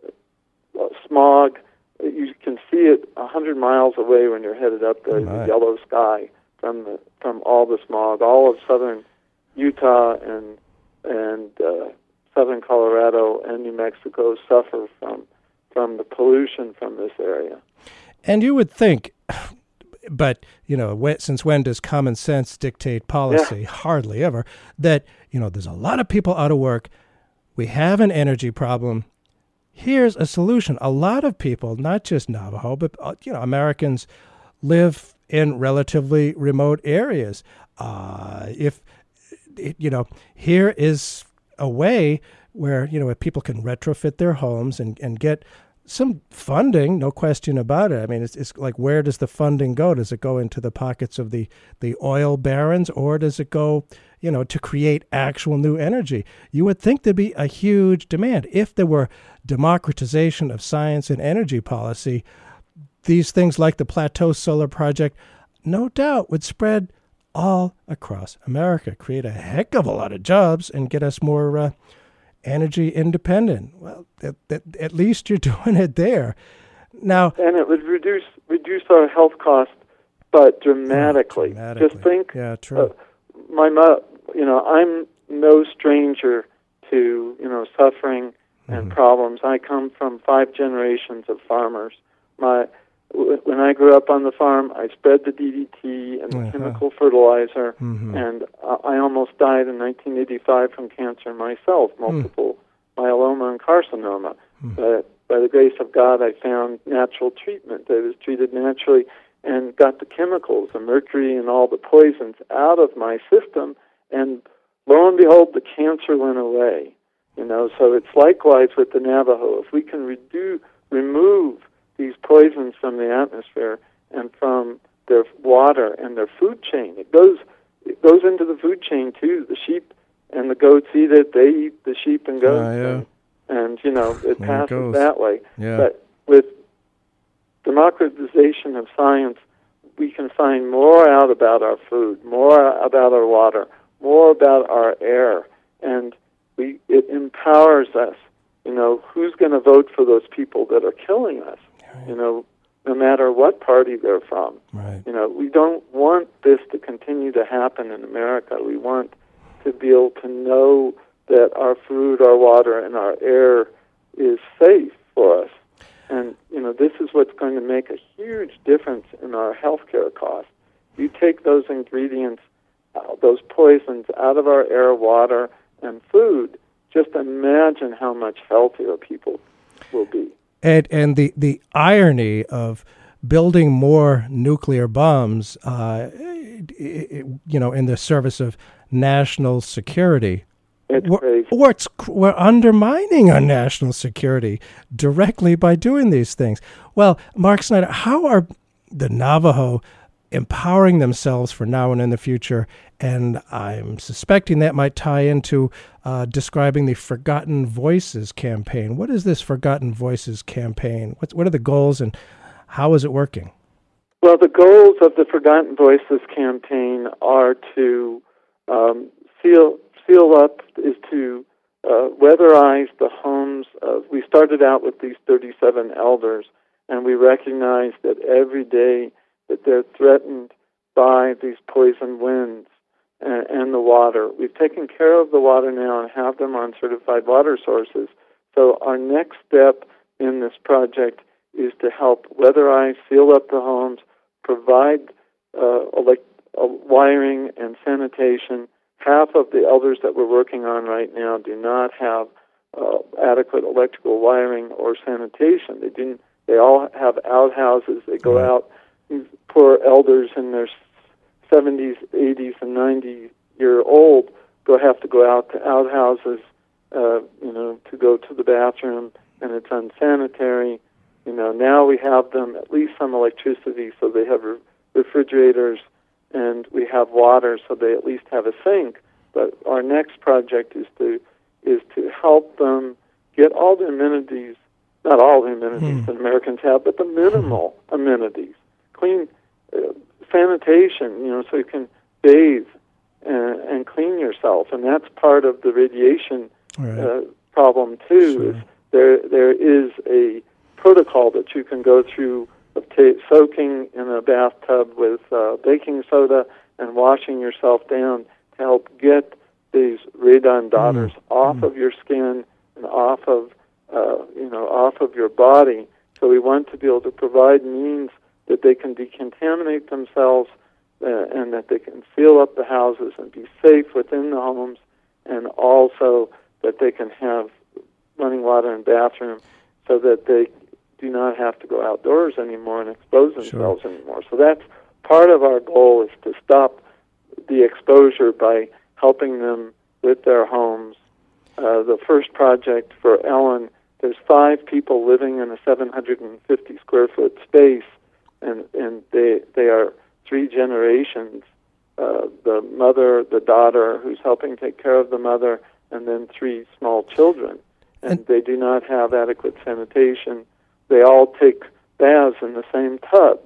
uh, smog. You can see it a hundred miles away when you're headed up there, oh the yellow sky from the from all the smog. All of southern Utah and and uh, southern Colorado and New Mexico suffer from from the pollution from this area. And you would think, but, you know, since when does common sense dictate policy? Yeah. Hardly ever. That, you know, there's a lot of people out of work. We have an energy problem. Here's a solution. A lot of people, not just Navajo, but, you know, Americans live in relatively remote areas. Uh, if, you know, here is a way where, you know, if people can retrofit their homes and, and get some funding, no question about it. I mean, it's, it's like, where does the funding go? Does it go into the pockets of the, the oil barons, or does it go, you know, to create actual new energy? You would think there'd be a huge demand. If there were democratization of science and energy policy, these things like the Plateau Solar Project, no doubt would spread all across America, create a heck of a lot of jobs, and get us more uh, energy independent. Well, at, at, at least you're doing it there. Now, and it would reduce reduce our health costs, but dramatically. Oh, dramatically. Just think. Yeah, true. Uh, my mo- you know, I'm no stranger to you know suffering and Mm-hmm. problems. I come from five generations of farmers. My when I grew up on the farm, I spread the D D T and the Uh-huh. chemical fertilizer, Mm-hmm. and uh, I almost died in nineteen eighty-five from cancer myself, multiple myeloma and carcinoma. Mm. But by the grace of God, I found natural treatment. I was treated naturally and got the chemicals, the mercury and all the poisons out of my system, and lo and behold, the cancer went away. You know, so it's likewise with the Navajo. If we can redo, remove these poisons from the atmosphere and from their water and their food chain, it goes it goes into the food chain too. The sheep and the goats eat it. They eat the sheep and goats, Ah, yeah. and, and you know it There it passes goes. that way. Yeah. But with democratization of science, we can find more out about our food, more about our water, more about our air, and we it empowers us. You know, who's going to vote for those people that are killing us? Right. You know, no matter what party they're from. Right. You know, we don't want this to continue to happen in America. We want to be able to know that our food, our water, and our air is safe for us. And, you know, this is what's going to make a huge difference in our healthcare costs. You take those ingredients, uh, those poisons out of our air, water, and food, just imagine how much healthier people will be. And and the, the irony of building more nuclear bombs, uh, it, it, you know, in the service of national security, It's we're, crazy. or it's, we're undermining our national security directly by doing these things. Well, Mark Snyder, how are the Navajo empowering themselves for now and in the future? And I'm suspecting that might tie into uh, describing the Forgotten Voices campaign. What is this Forgotten Voices campaign? What's, what are the goals, and how is it working? Well, the goals of the Forgotten Voices campaign are to um, seal seal up, is to uh, weatherize the homes of. We started out with these thirty-seven elders, and we recognize that every day that they're threatened by these poison winds and, and the water. We've taken care of the water now and have them on certified water sources. So our next step in this project is to help weatherize, seal up the homes, provide uh, elect- uh, wiring and sanitation. Half of the elders that we're working on right now do not have uh, adequate electrical wiring or sanitation. They didn't. They all have outhouses. They go Right. out. These poor elders in their seventies, eighties, and ninety year old go have to go out to outhouses, uh, you know, to go to the bathroom, and it's unsanitary. You know, now we have them at least some electricity, so they have re- refrigerators, and we have water, so they at least have a sink. But our next project is to is to help them get all the amenities, not all the amenities Hmm. that Americans have, but the minimal amenities, clean uh, sanitation, you know, so you can bathe and, and clean yourself, and that's part of the radiation Right. uh, problem too. Sure. Is there there is a protocol that you can go through of ta- soaking in a bathtub with uh, baking soda and washing yourself down to help get these radon daughters Mm. off Mm. of your skin and off of uh, you know off of your body. So we want to be able to provide means that they can decontaminate themselves uh, and that they can seal up the houses and be safe within the homes, and also that they can have running water and bathroom so that they do not have to go outdoors anymore and expose themselves Sure. anymore. So that's part of our goal, is to stop the exposure by helping them with their homes. Uh, the first project for Ellen, there's five people living in a seven hundred fifty square foot space, and, and they they are three generations. Uh, the mother, the daughter who's helping take care of the mother, and then three small children. And, and they do not have adequate sanitation. They all take baths in the same tub,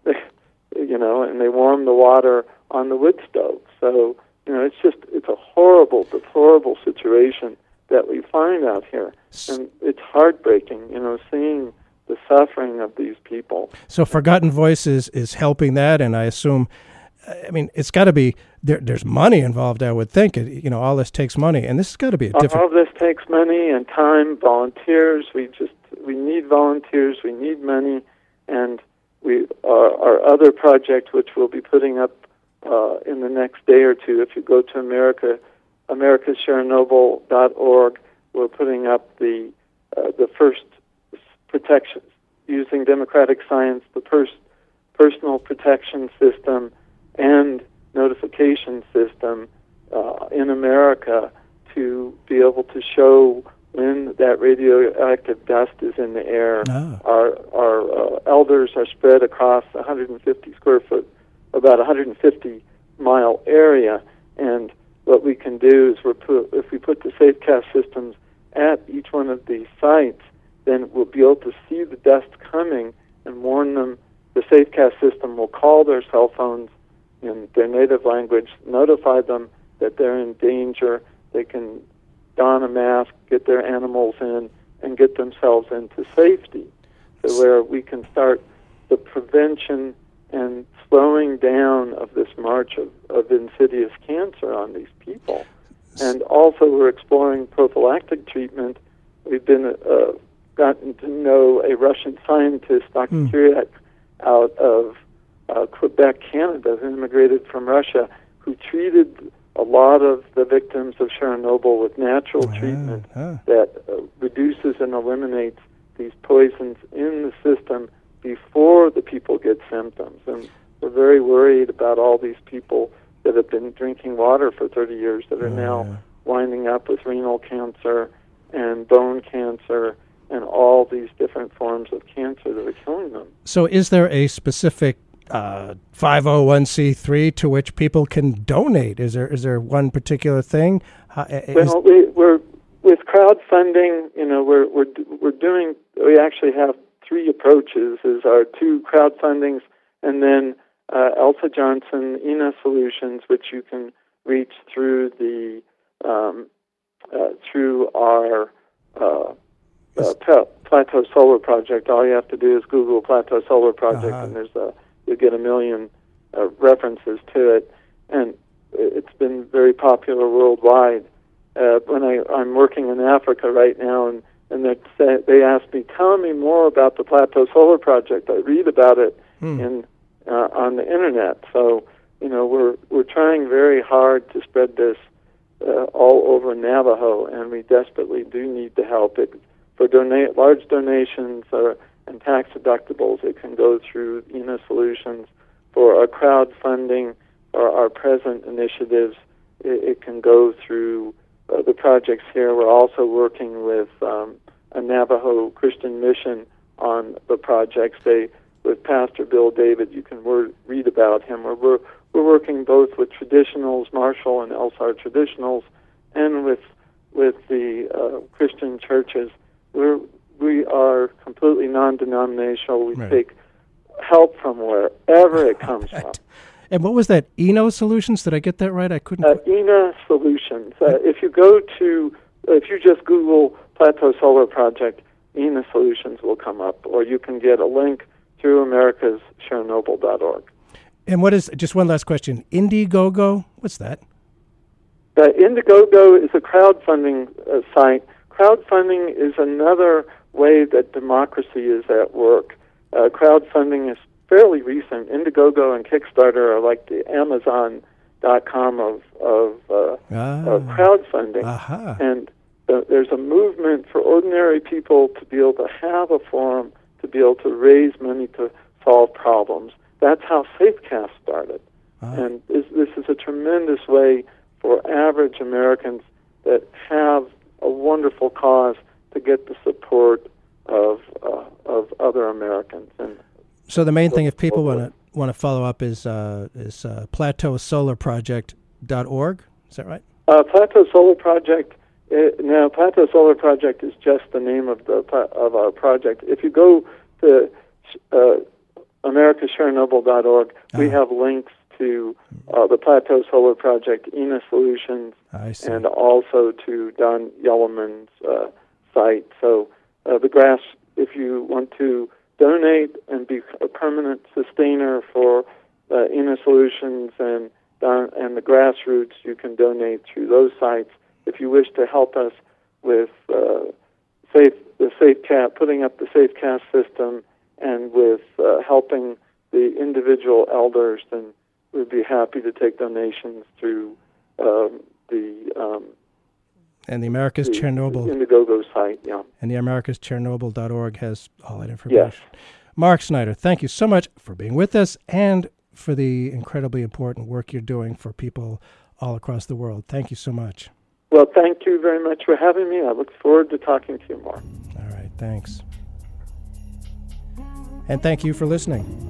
you know, and they warm the water on the wood stove. So, you know, it's just, it's a horrible, deplorable situation that we find out here. And it's heartbreaking, you know, seeing the suffering of these people. So Forgotten Voices is helping that, and I assume, I mean, it's got to be, there, there's money involved, I would think. It, you know, all this takes money, and this has got to be a different... All this takes money and time, volunteers. We just, we need volunteers, we need money, and we our, our other project, which we'll be putting up uh, in the next day or two, if you go to America, americas chernobyl dot org, we're putting up the uh, the first protection, using democratic science, the first personal protection system and notification system uh, in America to be able to show when that radioactive dust is in the air. Oh. Our our uh, elders are spread across one hundred fifty square foot, about one hundred fifty mile area, and what we can do is we're put, if we put the SafeCast systems at each one of these sites, then we'll be able to see the dust coming and warn them. The SafeCast system will call their cell phones in their native language, notify them that they're in danger. They can don a mask, get their animals in, and get themselves into safety, so where we can start the prevention and slowing down of this march of, of insidious cancer on these people. And also we're exploring prophylactic treatment. We've been uh, gotten to know a Russian scientist, Doctor Mm. Kiriak, out of uh, Quebec, Canada, who immigrated from Russia, who treated a lot of the victims of Chernobyl with natural uh, treatment uh. that uh, reduces and eliminates these poisons in the system before the people get symptoms. And we're very worried about all these people that have been drinking water for thirty years that are uh. now winding up with renal cancer and bone cancer and all these different forms of cancer that are killing them. So is there a specific uh, five oh one c three to which people can donate? Is there is there one particular thing? Uh, is well, we, we're with crowdfunding. You know, we're we're we're doing. We actually have three approaches. Is our two crowdfundings, and then uh, Elsa Johnson, E N A Solutions, which you can reach through the um, uh, through our uh, uh, Plateau Solar Project. All you have to do is Google Plateau Solar Project, uh-huh. and there's a you'll get a million uh, references to it, and it's been very popular worldwide. Uh, when I, I'm working in Africa right now, and, and say, they ask me, tell me more about the Plateau Solar Project. I read about it hmm. in uh, on the internet. So, you know, we're we're trying very hard to spread this uh, all over Navajo, and we desperately do need the help. It, for donate large donations or and tax deductibles, it can go through E N A Solutions. For our crowdfunding or our present initiatives, it, it can go through uh, the projects here. We're also working with um, a Navajo Christian mission on the projects. They, with Pastor Bill David, you can word, read about him. We're, we're, we're working both with traditionals, Marshall and Elsar traditionals, and with with the uh, Christian churches. We're We are completely non-denominational. We right. take help from wherever it comes from. And what was that, E N O Solutions? Did I get that right? I couldn't... Uh, E N A Solutions. Uh, if you go to, if you just Google Plateau Solar Project, E N A Solutions will come up, or you can get a link through americas chernobyl dot org. And what is, just one last question, Indiegogo? What's that? Uh, Indiegogo is a crowdfunding uh, site. Crowdfunding is another way that democracy is at work. Uh, crowdfunding is fairly recent. Indiegogo and Kickstarter are like the Amazon dot com of of, uh, ah. of crowdfunding. Aha. And uh, there's a movement for ordinary people to be able to have a forum, to be able to raise money to solve problems. That's how SafeCast started. Uh-huh. And this, this is a tremendous way for average Americans that have a wonderful cause to get the support of uh, of other Americans. And so the main thing, if people want to want to follow up, is uh, is uh, plateau solar project dot org. Is that right? Uh, Plateau Solar Project. Uh, now, Plateau Solar Project is just the name of the of our project. If you go to uh, america share noble dot org, uh-huh. we have links to uh, the Plateau Solar Project, E N A Solutions, and also to Don Yellowman's uh, site. So uh, the grass, if you want to donate and be a permanent sustainer for uh, E N A Solutions and Don, and the grassroots, you can donate through those sites. If you wish to help us with uh, safe the SafeCast, putting up the SafeCast system, and with uh, helping the individual elders, then we'd be happy to take donations through um, the um, and the America's the, Chernobyl the Indiegogo site. Yeah, and the americas chernobyl dot org has all that information. Yes. Mark Snyder, thank you so much for being with us and for the incredibly important work you're doing for people all across the world. Thank you so much. Well, thank you very much for having me. I look forward to talking to you more. All right, thanks. And thank you for listening.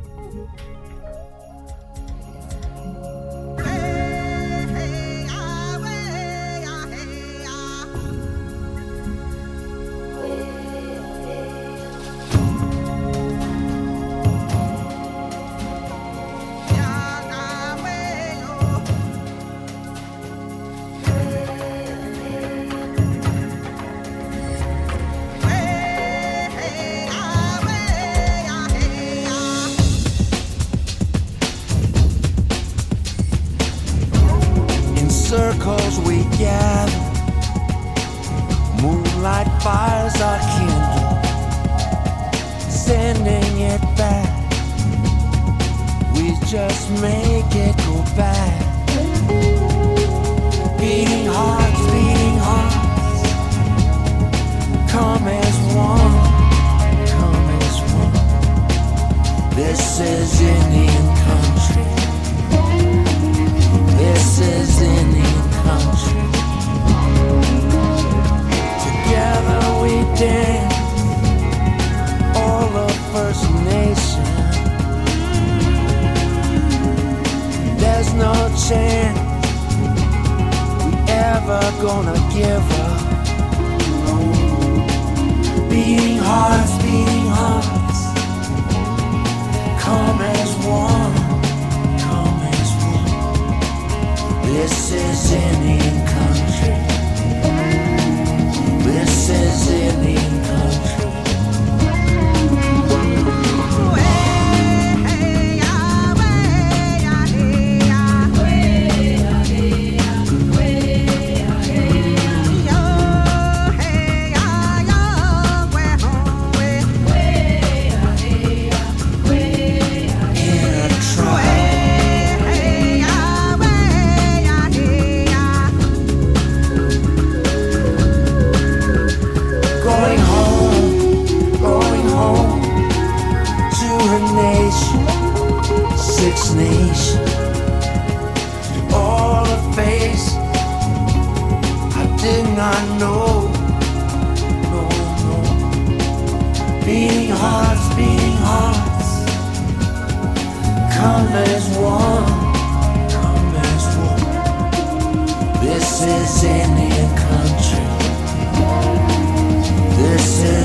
Circles we gather, moonlight fires are kindled, sending it back. We just make it go back. Beating hearts, beating hearts, come as one, come as one. This is Indian country. This is Indian country. Together we dance, all of First Nation. There's no chance we ever gonna give up. Beating hearts, beating hearts, come as one. This is Indian country. This is Indian country. Six nations, all a face I did not know. No, no. Beating hearts, beating hearts, come as one, come as one. This is Indian country. This is